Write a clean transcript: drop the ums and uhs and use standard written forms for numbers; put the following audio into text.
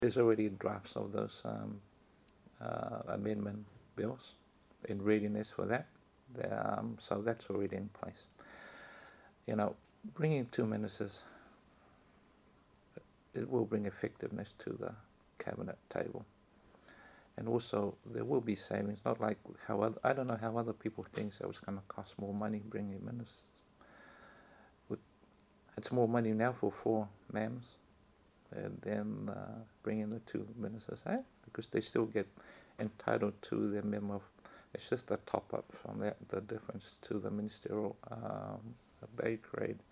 There's already drafts of those amendment bills in readiness for that. So that's already in place. You know, bringing 2 ministers, it will bring effectiveness to the cabinet table. And also, there will be savings. Not like I don't know how other people think that it's going to cost more money bringing ministers. It's more money now for 4 MEMs than bringing the 2 ministers, because they still get entitled to their memo. It's just a top up from that, the difference to the ministerial pay grade.